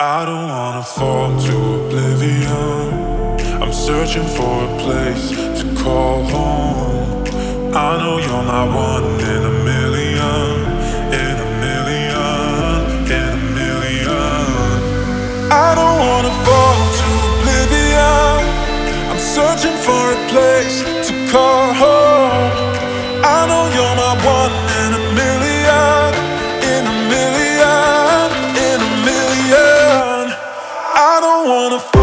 I don't wanna fall to oblivion. I'm searching for a place to call home. I know you're my one in a million, in a million, in a million. I don't wanna fall to oblivion. I'm searching for a place to call home. I know you're my one in a million, in a million, in a million. I don't wanna